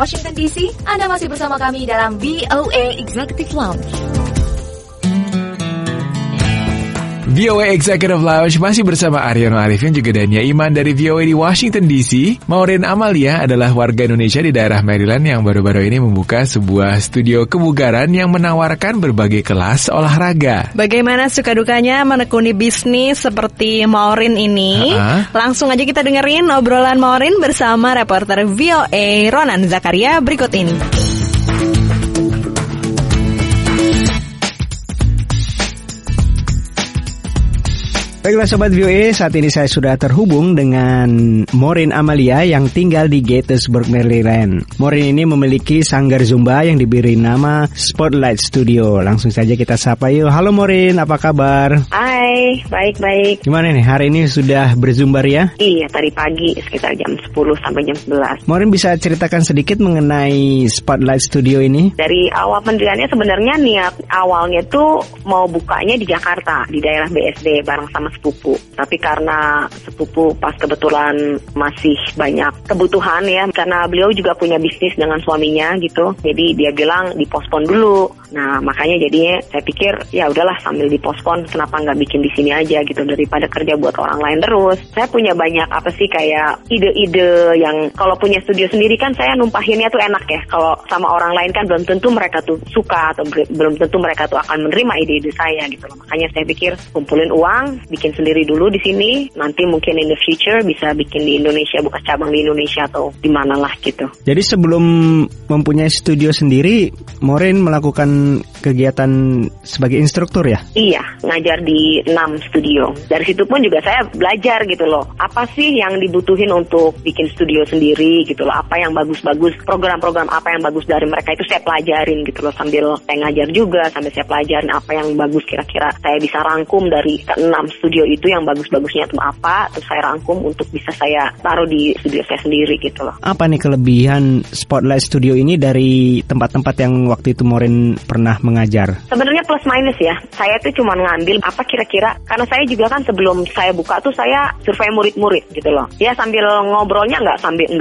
Washington DC. Anda masih bersama kami dalam VOA Executive Lounge. VOA Executive Lounge masih bersama Aryono Arifin juga Dania Iman dari VOA di Washington DC. Maureen Amalia adalah warga Indonesia di daerah Maryland yang baru-baru ini membuka sebuah studio kebugaran yang menawarkan berbagai kelas olahraga. Bagaimana suka dukanya menekuni bisnis seperti Maureen ini? Langsung aja kita dengerin obrolan Maureen bersama reporter VOA Ronan Zakaria berikut ini. Baiklah Sobat VOA, saat ini saya sudah terhubung dengan Maureen Amalia yang tinggal di Gettysburg, Maryland. Maureen ini memiliki sanggar Zumba yang diberi nama Spotlight Studio. Langsung saja kita sapa yuk. Halo Maureen, apa kabar? Hai, baik-baik. Gimana nih, hari ini sudah berzumba ya? Iya, tadi pagi sekitar jam 10 sampai jam 11. Maureen bisa ceritakan sedikit mengenai Spotlight Studio ini? Dari awal pendiriannya sebenarnya niat awalnya tuh mau bukanya di Jakarta, di daerah BSD bareng sama sepupu. Tapi karena sepupu pas kebetulan masih banyak kebutuhan ya, karena beliau juga punya bisnis dengan suaminya gitu. Jadi dia bilang dipospon dulu. Nah, makanya jadinya saya pikir ya udahlah sambil dipospon kenapa nggak bikin di sini aja gitu daripada kerja buat orang lain terus. Saya punya banyak kayak ide-ide yang kalau punya studio sendiri kan saya numpahinnya tuh enak ya. Kalau sama orang lain kan belum tentu mereka tuh suka atau belum tentu mereka tuh akan menerima ide-ide saya gitu loh. Makanya saya pikir kumpulin uang, bikin sendiri dulu di sini, nanti mungkin in the future bisa bikin di Indonesia, buka cabang di Indonesia atau di mana lah gitu. Jadi sebelum mempunyai studio sendiri, Maureen melakukan kegiatan sebagai instruktur ya? Iya, ngajar di 6 studio. Dari situ pun juga saya belajar gitu loh. Apa sih yang dibutuhin untuk bikin studio sendiri gitu loh. Apa yang bagus-bagus, program-program apa yang bagus dari mereka itu saya pelajarin gitu loh. Sambil saya ngajar juga, sambil saya pelajarin apa yang bagus kira-kira saya bisa rangkum dari 6 studio itu yang bagus-bagusnya itu apa. Terus saya rangkum untuk bisa saya taruh di studio saya sendiri gitu loh. Apa nih kelebihan Spotlight Studio ini dari tempat-tempat yang waktu itu Maureen pernah mengajar? Sebenarnya plus minus ya. Saya tuh cuma ngambil apa kira-kira, karena saya juga kan sebelum saya buka tuh saya survei murid-murid gitu loh. Ya sambil ngobrolnya nggak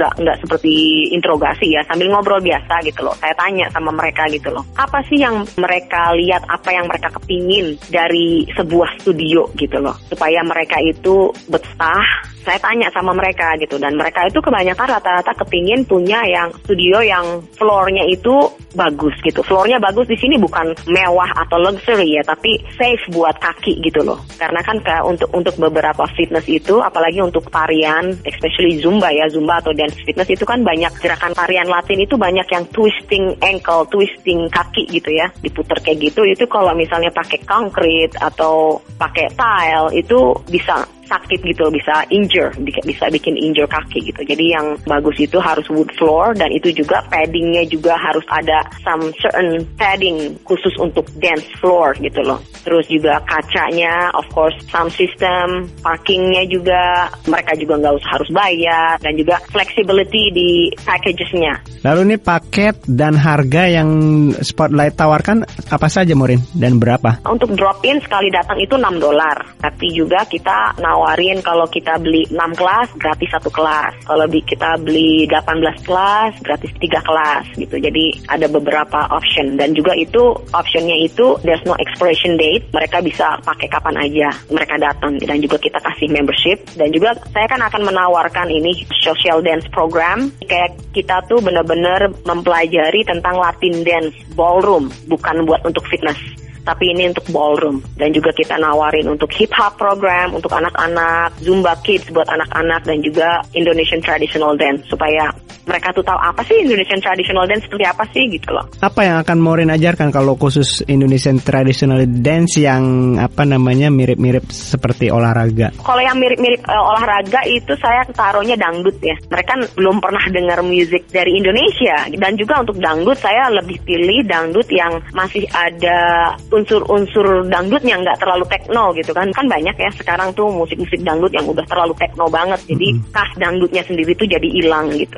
seperti interogasi ya, sambil ngobrol biasa gitu loh. Saya tanya sama mereka gitu loh. Apa sih yang mereka lihat, apa yang mereka kepingin dari sebuah studio gitu loh. Supaya mereka itu betah. Saya tanya sama mereka gitu, dan mereka itu kebanyakan rata-rata kepingin punya yang studio yang floornya itu bagus gitu. Floornya bagus di sini bukan mewah atau luxury ya, tapi safe buat kaki gitu loh. Karena kan untuk beberapa fitness itu, apalagi untuk tarian, especially Zumba ya, Zumba atau dance fitness itu kan banyak gerakan tarian Latin itu banyak yang twisting ankle, twisting kaki gitu ya, diputer kayak gitu. Itu kalau misalnya pakai concrete atau pakai tile itu bisa sakit gitu, bisa bikin injure kaki gitu. Jadi yang bagus itu harus wood floor, dan itu juga paddingnya juga harus ada some certain padding khusus untuk dance floor gitu loh. Terus juga kacanya, of course, sound system, parkingnya juga mereka juga nggak usah harus bayar, dan juga flexibility di packagesnya. Lalu nih paket dan harga yang Spotlight tawarkan apa saja Maureen dan berapa? Untuk drop in sekali datang itu $6, tapi juga kita nawarin kalau kita beli 6 kelas gratis 1 kelas. Kalau kita beli 18 kelas gratis 3 kelas gitu. Jadi ada beberapa option, dan juga itu optionnya itu there's no expiration date. Mereka bisa pakai kapan aja mereka datang, dan juga kita kasih membership. Dan juga saya kan akan menawarkan ini social dance program. Kayak kita tuh benar-benar mempelajari tentang Latin dance ballroom, bukan buat untuk fitness, tapi ini untuk ballroom. Dan juga kita nawarin untuk hip hop program untuk anak-anak, Zumba Kids buat anak-anak, dan juga Indonesian Traditional Dance supaya mereka tuh tahu apa sih Indonesian Traditional Dance, seperti apa sih gitu loh. Apa yang akan Maureen ajarkan kalau khusus Indonesian Traditional Dance yang mirip-mirip seperti olahraga? Kalau yang mirip-mirip olahraga itu saya taruhnya dangdut ya. Mereka belum pernah dengar musik dari Indonesia, dan juga untuk dangdut saya lebih pilih dangdut yang masih ada unsur-unsur dangdutnya, nggak terlalu tekno gitu kan. Kan banyak ya sekarang tuh musik-musik dangdut yang udah terlalu tekno banget, jadi khas dangdutnya sendiri tuh jadi hilang gitu loh.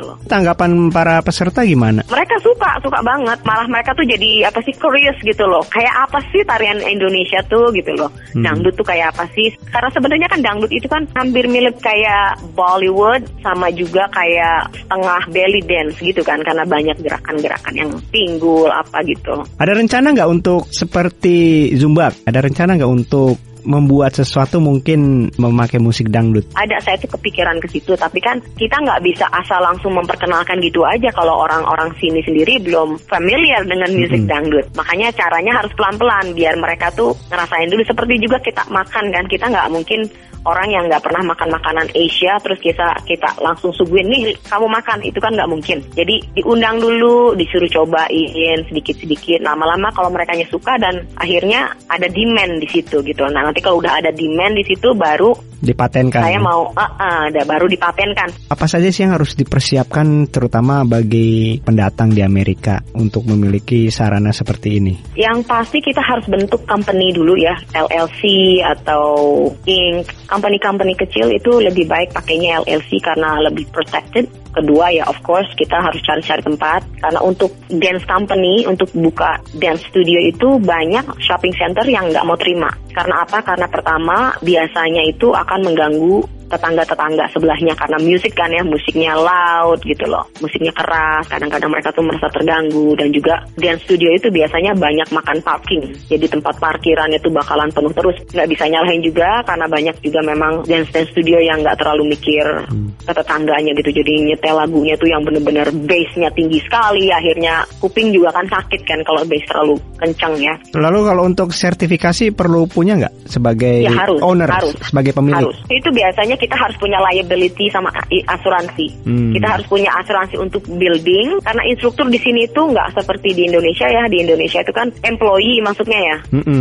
tanggapan para peserta gimana? Mereka suka banget. Malah mereka tuh jadi curious gitu loh. Kayak apa sih tarian Indonesia tuh gitu loh. Dangdut tuh kayak apa sih? Karena sebenarnya kan dangdut itu kan hampir mirip kayak Bollywood sama juga kayak setengah belly dance gitu kan, karena banyak gerakan-gerakan yang pinggul apa gitu. Ada rencana nggak untuk seperti Zumba? Ada rencana nggak untuk membuat sesuatu mungkin memakai musik dangdut? Ada, saya tuh kepikiran ke situ, tapi kan kita nggak bisa asal langsung memperkenalkan gitu aja kalau orang-orang sini sendiri belum familiar dengan musik dangdut. Makanya caranya harus pelan-pelan biar mereka tuh ngerasain dulu. Seperti juga kita makan kan, kita nggak mungkin orang yang nggak pernah makan makanan Asia terus kita langsung suguhin nih kamu makan, itu kan nggak mungkin. Jadi diundang dulu, disuruh cobain sedikit-sedikit, lama-lama kalau mereka suka dan akhirnya ada demand di situ gitu. Nah nanti kalau udah ada demand di situ baru dipatenkan. Saya mau baru dipatenkan. Apa saja sih yang harus dipersiapkan terutama bagi pendatang di Amerika untuk memiliki sarana seperti ini? Yang pasti kita harus bentuk company dulu ya, LLC atau Inc. Company kecil itu lebih baik pakainya LLC karena lebih protected. Kedua ya of course kita harus cari-cari tempat, karena untuk dance company, untuk buka dance studio itu banyak shopping center yang nggak mau terima. Karena apa? Karena pertama biasanya itu akan mengganggu tetangga-tetangga sebelahnya karena musik kan ya, musiknya loud gitu loh, musiknya keras, kadang-kadang mereka tuh merasa terganggu. Dan juga dance studio itu biasanya banyak makan parking, jadi tempat parkirannya tuh bakalan penuh terus. Nggak bisa nyalahin juga karena banyak juga memang dance studio yang nggak terlalu mikir ke tetangganya gitu, jadi nyetel lagunya tuh yang bener-bener bassnya tinggi sekali, akhirnya kuping juga kan sakit kan kalau bass terlalu kencang ya. Lalu kalau untuk sertifikasi perlu punya nggak sebagai owner, sebagai pemilik? Harus. Itu biasanya kita harus punya liability sama asuransi. Kita harus punya asuransi untuk building, karena instruktur di sini itu nggak seperti di Indonesia ya. Di Indonesia itu kan employee maksudnya ya,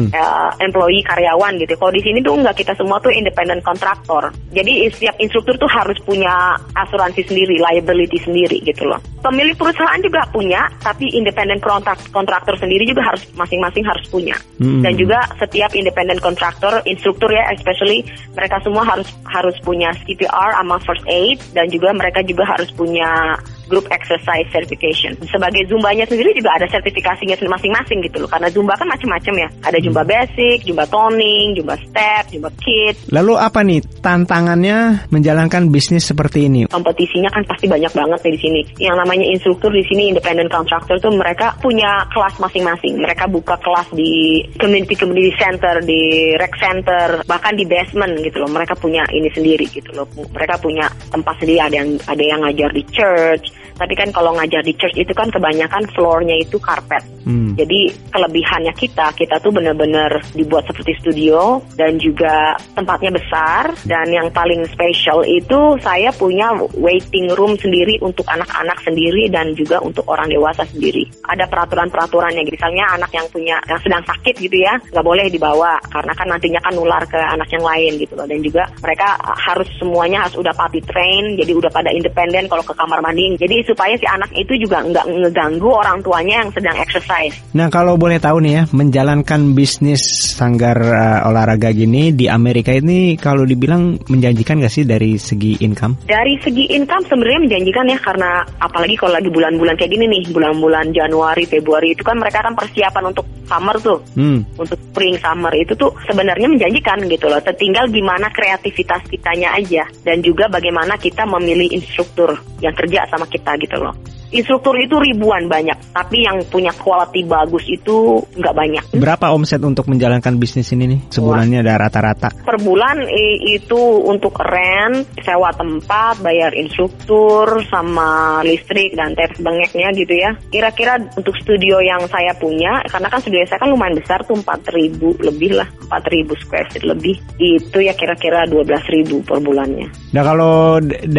employee karyawan gitu. Kalau di sini tuh nggak, kita semua tuh independent kontraktor. Jadi setiap instruktur tuh harus punya asuransi sendiri, liability sendiri gitu loh. Pemilik perusahaan juga punya, tapi independent kontraktor sendiri juga harus masing-masing harus punya. Dan juga setiap independent kontraktor, instruktur ya especially, mereka semua harus punya CPR sama first aid, dan juga mereka juga harus punya group exercise certification. Sebagai Zumbanya sendiri juga ada sertifikasinya masing-masing gitu loh, karena Zumba kan macam-macam ya. Ada Zumba basic, Zumba toning, Zumba step, Zumba kids. Lalu apa nih tantangannya menjalankan bisnis seperti ini? Kompetisinya kan pasti banyak banget nih di sini. Yang namanya instruktur di sini, independent contractor tuh mereka punya kelas masing-masing. Mereka buka kelas di community center, di rec center, bahkan di basement gitu loh. Mereka punya ini sendiri gitu loh. Mereka punya tempat sendiri, ada yang ngajar di church. Tapi kan kalau ngajar di church itu kan kebanyakan floornya itu karpet. Jadi kelebihannya kita tuh benar-benar dibuat seperti studio, dan juga tempatnya besar. Dan yang paling spesial itu saya punya waiting room sendiri untuk anak-anak sendiri dan juga untuk orang dewasa sendiri. Ada peraturan-peraturannya, misalnya anak yang sedang sakit gitu ya, nggak boleh dibawa karena kan nantinya kan nular ke anak yang lain gitu loh. Dan juga mereka semuanya harus udah potty train, jadi udah pada independen kalau ke kamar mandi. Jadi supaya si anak itu juga nggak ngeganggu orang tuanya yang sedang exercise. Nah kalau boleh tahu nih ya, menjalankan bisnis sanggar olahraga gini di Amerika ini kalau dibilang menjanjikan nggak sih dari segi income? Dari segi income sebenarnya menjanjikan ya, karena apalagi kalau lagi bulan-bulan kayak gini nih, bulan-bulan Januari, Februari itu kan mereka kan persiapan untuk summer tuh, untuk spring summer itu tuh sebenarnya menjanjikan gitu loh. Tinggal gimana kreativitas kitanya aja, dan juga bagaimana kita memilih instruktur yang kerja sama kita gitu loh. Instruktur itu ribuan banyak, tapi yang punya quality bagus itu nggak banyak. Berapa omset untuk menjalankan bisnis ini nih? Sebulannya ada rata-rata? Per bulan itu untuk rent, sewa tempat, bayar instruktur, sama listrik dan taps bengeknya gitu ya. Kira-kira untuk studio yang saya punya, karena kan studio saya kan lumayan besar tuh, 4.000 lebih lah, 4.000 square feet lebih. Itu ya kira-kira 12.000 per bulannya. Nah kalau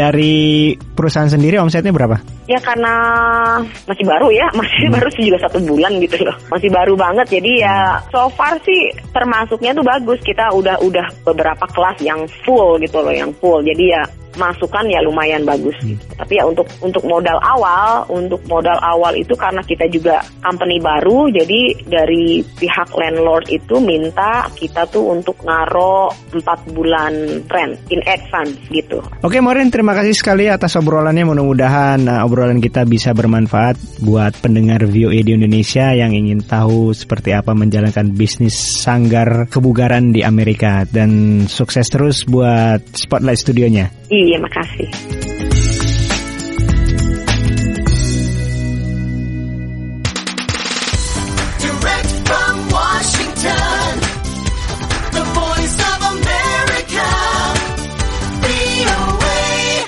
dari perusahaan sendiri omsetnya berapa? Ya karena masih baru ya, baru juga 1 bulan gitu loh, masih baru banget. Jadi ya so far sih termasuknya tuh bagus. Kita udah beberapa kelas yang full gitu loh, yang full. Jadi ya masukan ya lumayan bagus. Tapi ya untuk modal awal itu karena kita juga company baru, jadi dari pihak landlord itu minta kita tuh untuk ngaro 4 bulan rent in advance gitu. Oke Maureen, terima kasih sekali atas obrolannya. Mudah-mudahan obrolan kita bisa bermanfaat buat pendengar VOA di Indonesia yang ingin tahu seperti apa menjalankan bisnis sanggar kebugaran di Amerika. Dan sukses terus buat Spotlight Studionya. Iya, makasih.